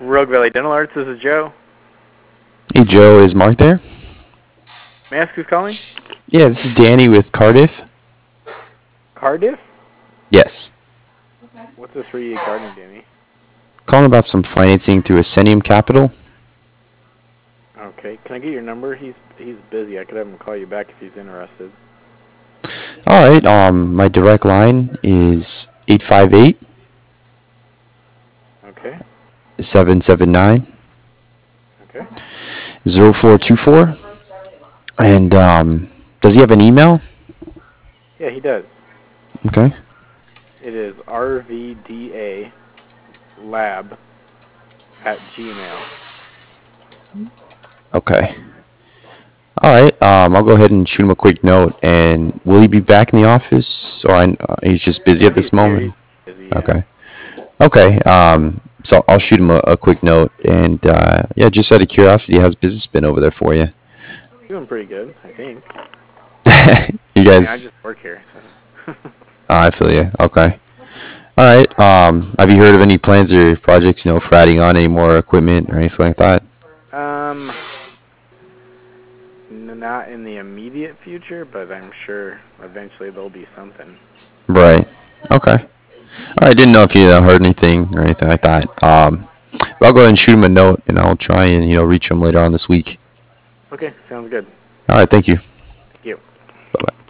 Rogue Valley Dental Arts, this is Joe. Hey Joe, is Mark there? May I ask who's calling? Yeah, this is Danny with Cardiff. Cardiff? Yes. What's this regarding, Danny? Calling about some financing through Ascenium Capital. Okay, can I get your number? He's busy. I could have him call you back if he's interested. Alright, my direct line is 858 Okay. 779 Okay. 0424. And does he have an email? Yeah, he does. Okay. It is rvdalab@gmail. Okay. Alright, I'll go ahead and shoot him a quick note. And will he be back in the office? Or he's just busy No, at this he's here. moment? He's busy, yeah. Okay. Okay, so I'll shoot him a quick note. And yeah, just out of curiosity, how's business been over there for you? Doing pretty good, I think. You I mean, I guys, just work here. So. I feel you. Okay. All right. Have you heard of any plans or projects, for adding on any more equipment or anything like that? Not in the immediate future, but I'm sure eventually there'll be something. Right. Okay. I didn't know if you heard anything or anything like that. But I'll go ahead and shoot him a note, and I'll try and reach him later on this week. Okay, sounds good. All right. Thank you. Thank you. Bye bye.